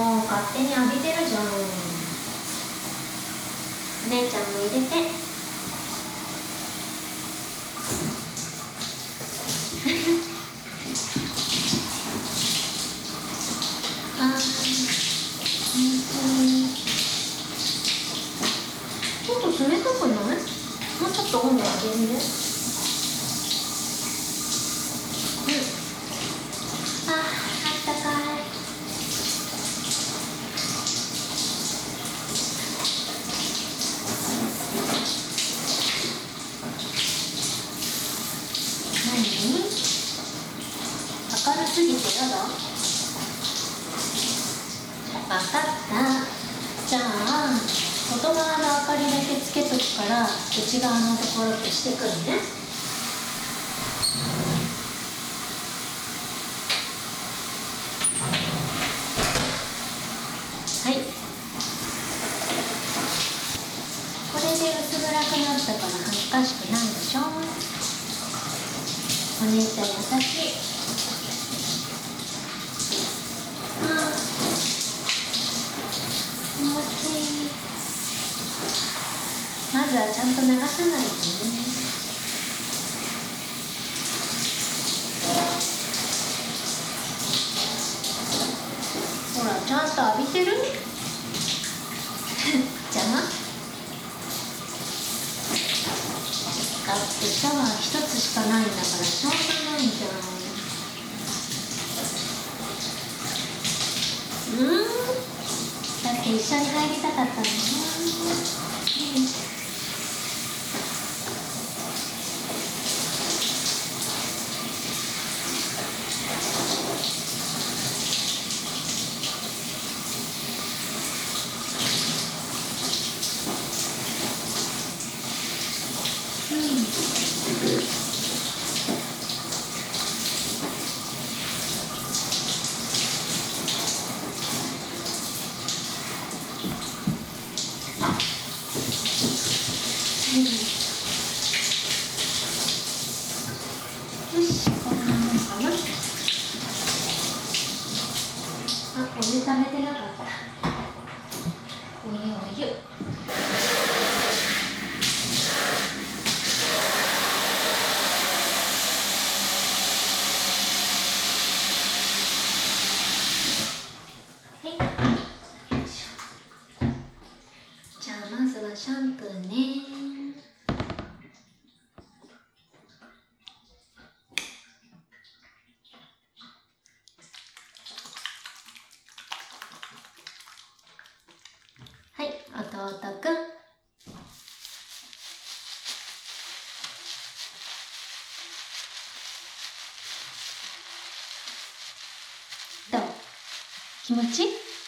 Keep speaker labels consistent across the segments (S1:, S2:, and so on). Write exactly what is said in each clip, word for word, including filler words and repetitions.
S1: もう勝手に浴びてるじゃん。お姉ちゃんも入れて。あー、ちょっと冷たくない？もうちょっと温度上げるね。うん。あー、あったかい。何？明るすぎてやだ？わかった。じゃあ外側の明かりだけつけとくから内側のところ消してくるね。はい、これで薄暗くなったから恥ずかしくないでしょ。お姉ちゃん優しい。あー、気持ちいい。まずはちゃんと流さないとね。ほら、ちゃんと浴びてる？邪魔？だってシャワー一つしかないんだからしょうがないじゃん。うん？だって一緒に入りたかったのね。よし、こんなもんかな。あ、お湯溜めてなかった。お湯お湯。はい。よいしょ。じゃあまずはシャンプーね。はい、弟くん。どう？気持ちいい？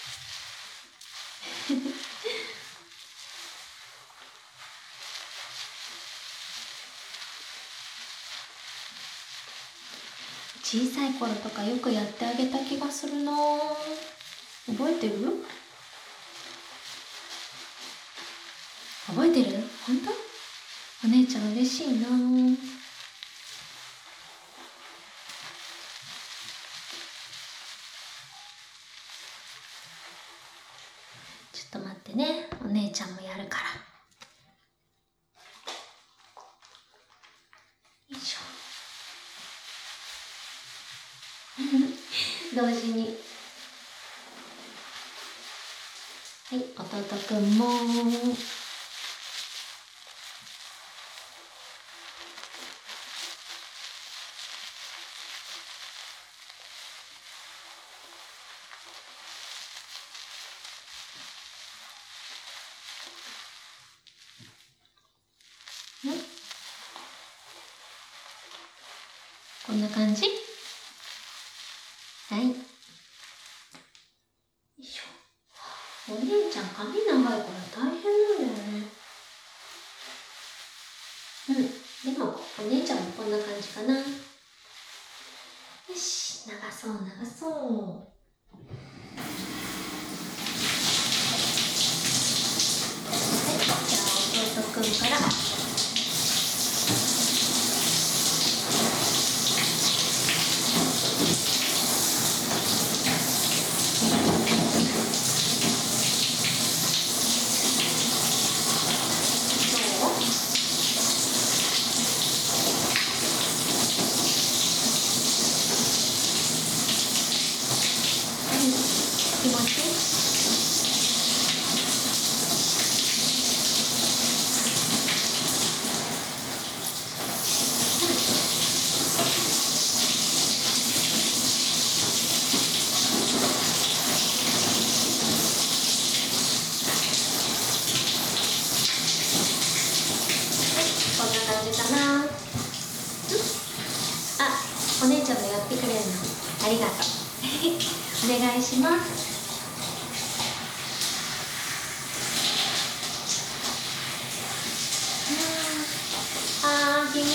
S1: 小さい頃とかよくやってあげた気がするな。覚えてる？覚えてる？本当？お姉ちゃん嬉しいな。ちょっと待ってね、お姉ちゃんもやるから。よいしょ。同時に。はい、弟くんも。こんな感じ？はい。よいしょ。お姉ちゃん髪長いから大変なんだよね。うん。でも、お姉ちゃんもこんな感じかな。よし、流そう流そう。はい、じゃあ弟くんから。 こんな感じかな。あ、お姉ちゃんもやってくれるのありがとうお願いします。うん、あー気持ちいい。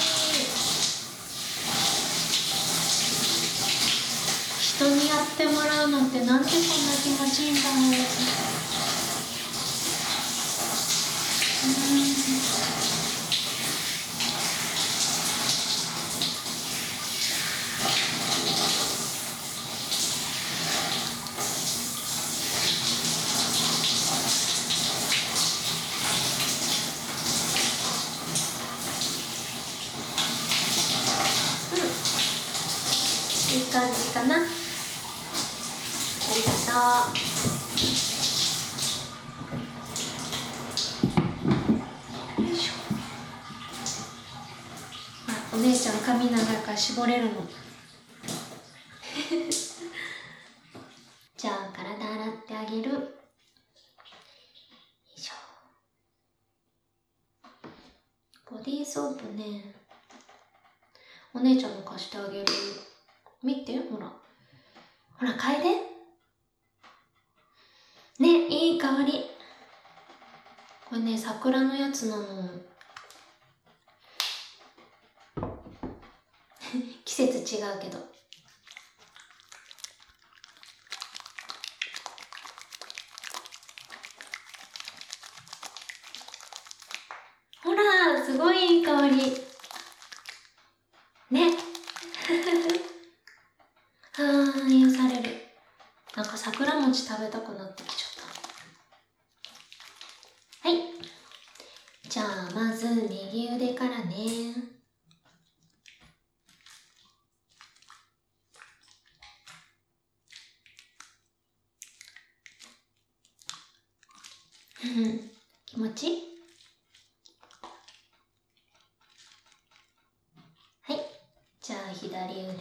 S1: 人にやってもらうのってなんでこんな気持ちいいんだろう。うんいい感じかな。ありがとう。よいしょ。あ、お姉ちゃん髪長いから絞れるのじゃあ体洗ってあげる。よいしょ。ボディーソープね、お姉ちゃんの貸してあげる。見て、ほらほら、嗅いでね、いい香り。これね、桜のやつなの季節違うけど。ほら、すごいいい香りねあー、癒される。なんか桜餅食べたくなってきちゃった。はい、じゃあまず右腕からね。気持ちいい？はい、じゃあ左腕。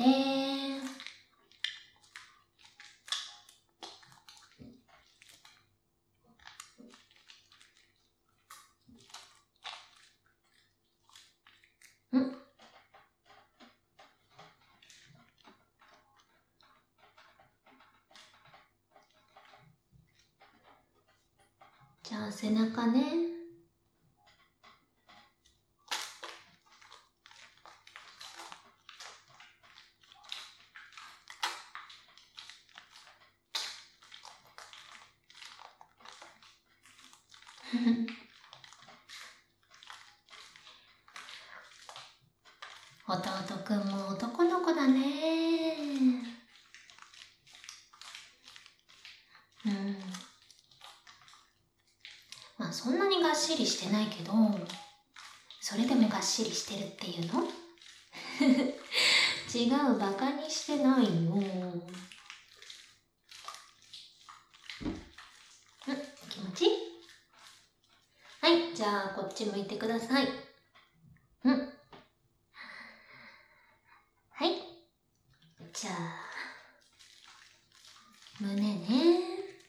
S1: うんじゃあ背中ね。弟くんも男の子だね。うん。まあそんなにがっしりしてないけど、それでもがっしりしてるっていうの違う、バカにしてないよ。うん、気持ちいい？はい、じゃあこっち向いてください。うん。はい。じゃあ、胸ね。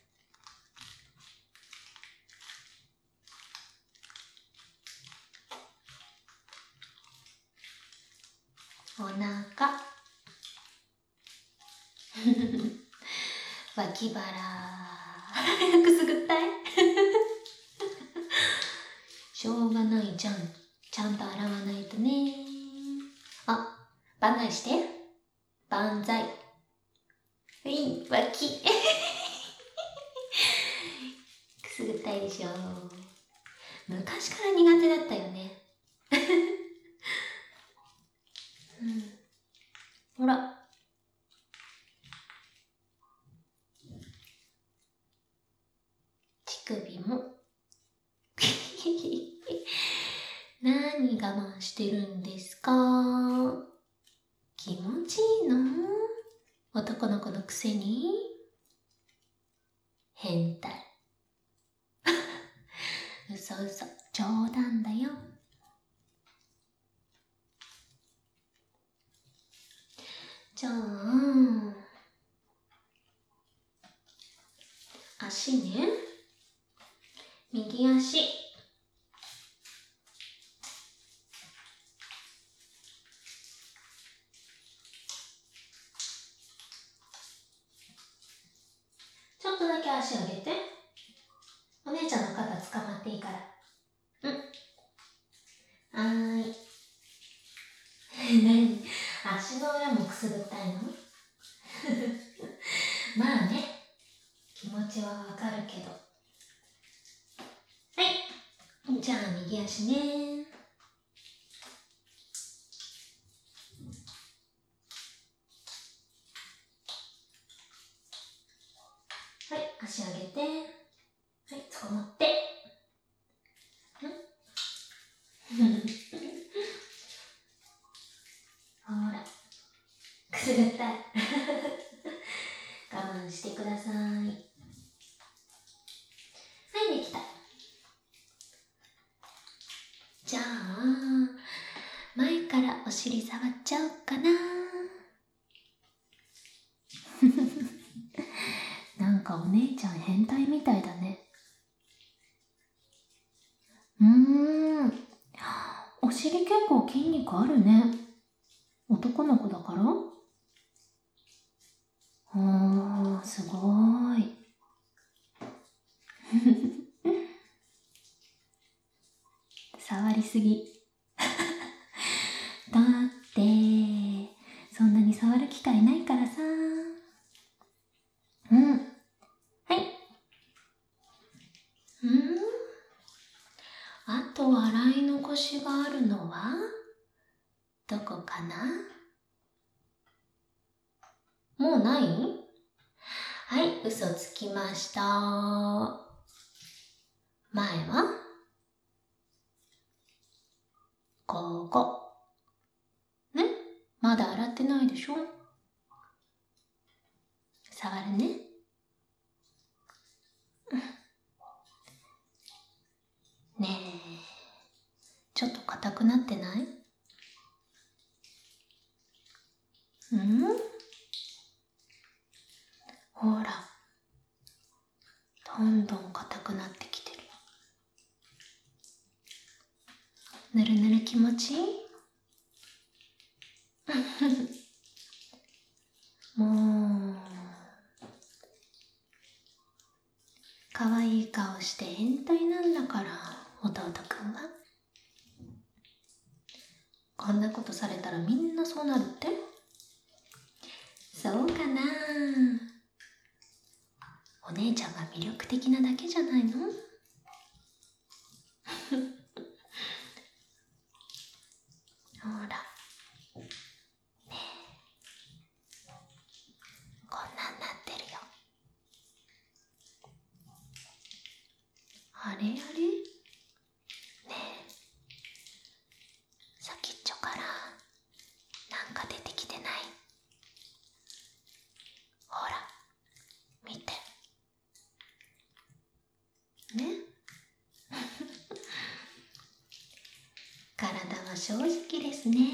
S1: お腹。脇腹。早くすぐったいしょうがないじゃん。ちゃんと洗わないとね。あ、万歳して。万歳。はい、脇。くすぐったいでしょ。昔から苦手だったよね。うん、ほら。乳首も。何我慢してるんですか？気持ちいいの？男の子のくせに。 変態。嘘嘘、冗談だよ。じゃあ、足ね。右足。ちょっとだけ足上げて。お姉ちゃんの肩捕まっていいから。うん。はーい。何？足の裏もくすぐったいの？まあね。気持ちはわかるけど。はい。じゃあ右足ね。はい、足上げて。はい、捕まって。ほら、くすぐったい。我慢してください。はい、できた。じゃあ、前からお尻触っちゃおうかな。なんかお姉ちゃん変態みたいだね。うーん。お尻結構筋肉あるね。男の子だから？あー、すごーい。触りすぎ。だって、そんなに触る機会ないからさ。うん。はい。うん？あと洗い残しがあるのはどこかな？もうない？はい、嘘つきました。前はここ。ね？まだ洗ってないでしょ？触るね。ねえ、ちょっと硬くなってない？うん？ほら、どんどん硬くなってきてる。ぬるぬる気持ちいい？もう、可愛い顔して変態なんだから、弟くんは。こんなことされたらみんなそうなるって？そうかな？お姉ちゃんが魅力的なだけじゃないの？ほら、ねえ、こんなんなってるよ。あれあれ？ねえ、先っちょからなんか出てきてない？ほら、見て。ね？体は正直ですね。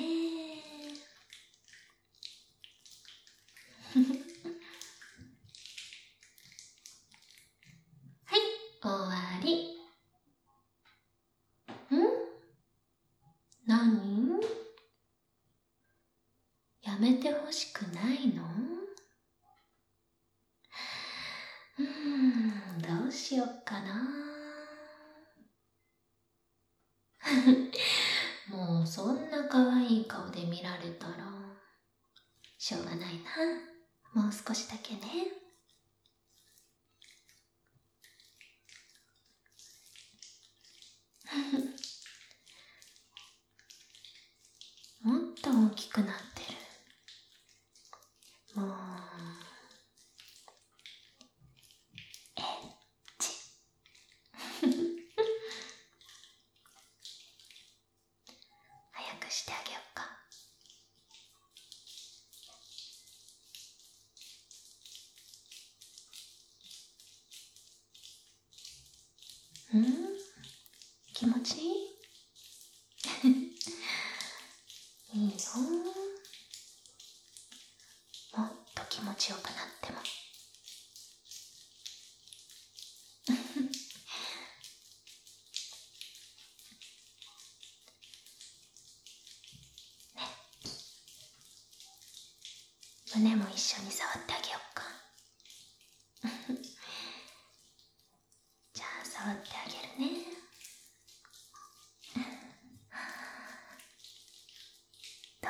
S1: はい、終わり。ん？何？やめてほしくないの？うーん、どうしよっかな。もうそんな可愛い顔で見られたらしょうがないな。もう少しだけね。もっと大きくなってる。もうエッチ。早くしてあげようか。 うん気持ちいいいいよ。もっと気持ちよくなっても胸も一緒に触ってあげようかじゃあ触ってあげるね。どう？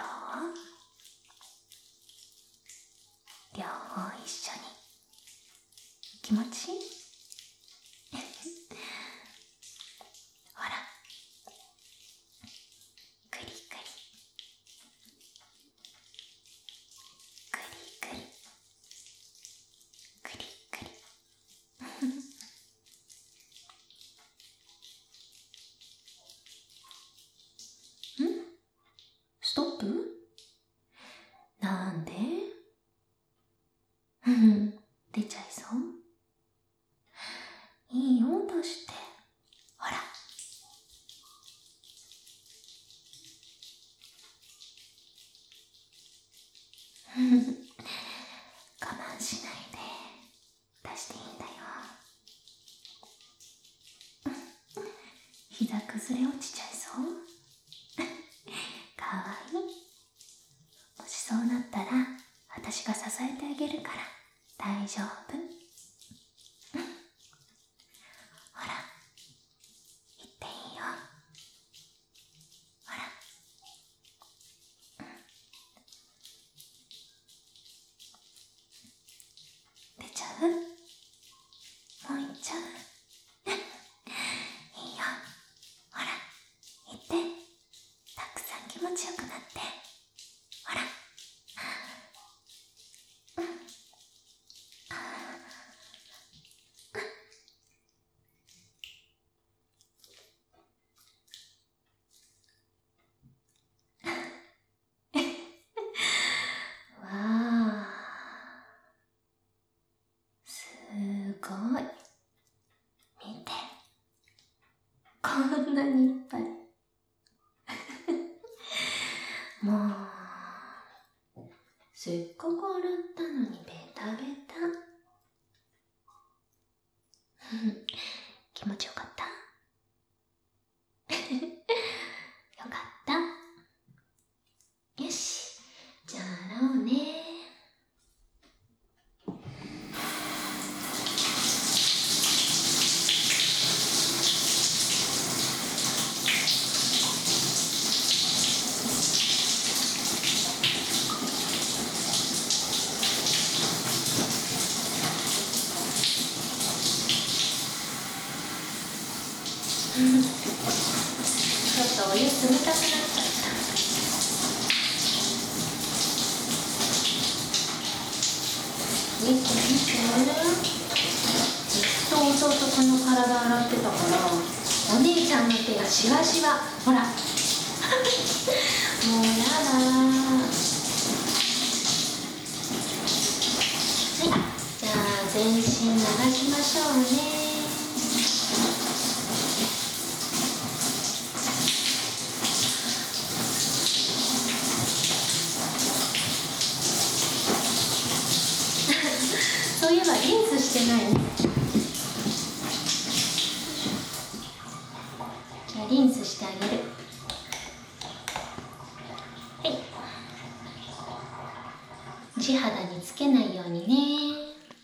S1: 両方一緒に気持ちいいほらクリクリクリクリクリクリん？ストップ？なんで？出ちゃいそう？いいよ出して。ほら我慢しないで出していいんだよ。膝崩れ落ちちゃいそうかわいい。もしそうなったら私が支えてあげるから大丈夫。ほら行っていいよ。ほら出ちゃう？もう行っちゃういいよ。ほら行ってたくさん気持ちよくなって。ほらわあすごい。見てこんなにいっぱいもうせっかく洗ったのにベタベタ気持ちよかったよかった。よしじゃあ洗おうね。ちょっとお湯冷たくなっちゃった。見て見てずっと弟くんの体洗ってたからお姉ちゃんの手がシワシワ。ほらもうやだはいじゃあ全身流しましょうね。そういえばリンスしてないね。じゃあリンスしてあげる。はい地肌につけないようにね。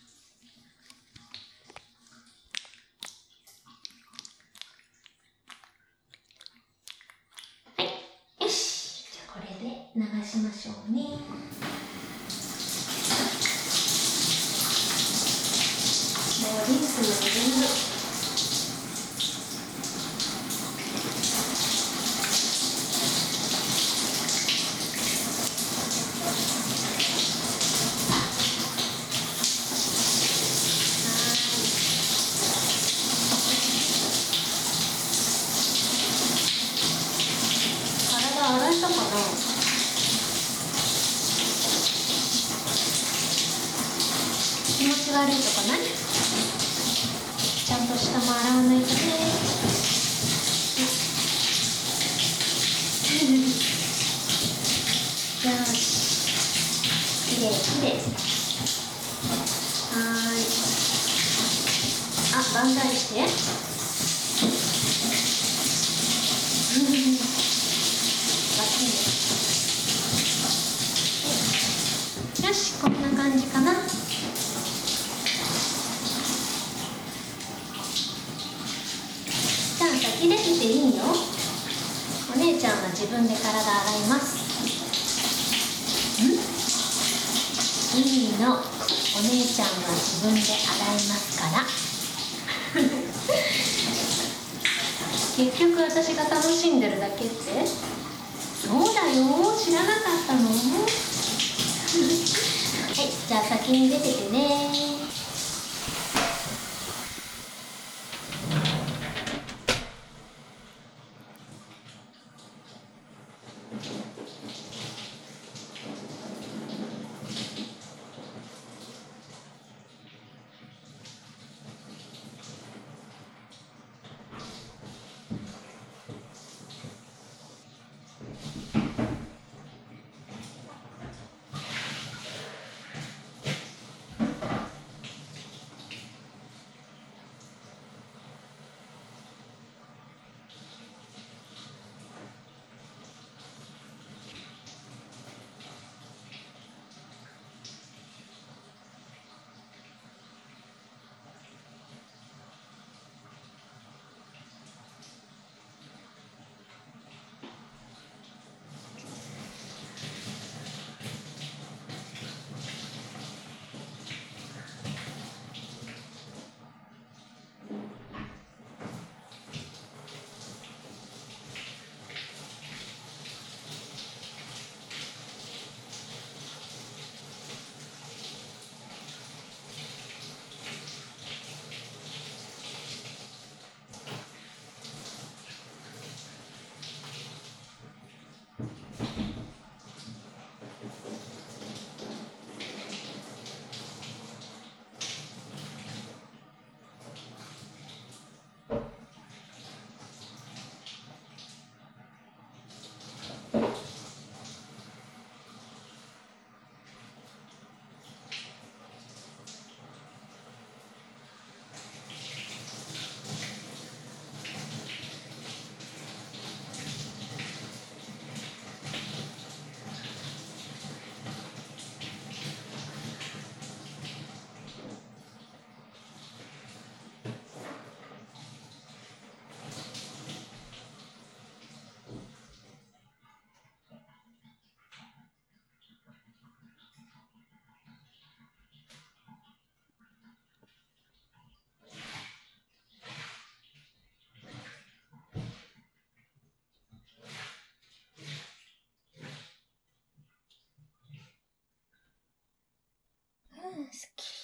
S1: はいよしじゃあこれで流しましょうね。もうリンスより全部体洗えたかな。気持ち悪いとかない？ちゃんと下も洗わないとね。 いです。はーい。あ、万歳して。バッチリです。よし、こんな感じかな。じゃあ先出てていいよ。お姉ちゃんは自分で体洗います。ん？いいの。お姉ちゃんは自分で洗いますから。結局私が楽しんでるだけって？そうだよ。知らなかったの？はい、じゃあ先に出ててね。好き。